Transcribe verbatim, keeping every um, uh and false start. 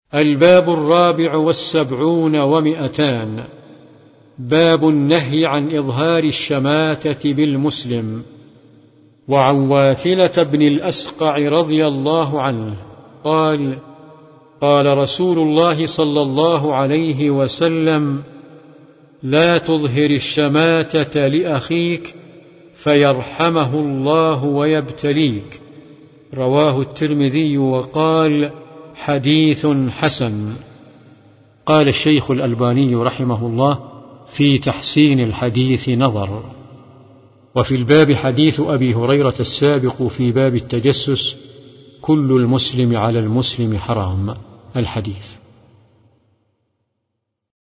الباب الرابع والسبعون ومئتان. باب النهي عن إظهار الشماتة بالمسلم. وعن واثلة بن الأسقع رضي الله عنه قال: قال رسول الله صلى الله عليه وسلم: لا تظهر الشماتة لأخيك فيرحمه الله ويبتليك. رواه الترمذي وقال: حديث حسن. قال الشيخ الألباني رحمه الله: في تحسين الحديث نظر. وفي الباب حديث أبي هريرة السابق في باب التجسس: كل المسلم على المسلم حرام. الحديث.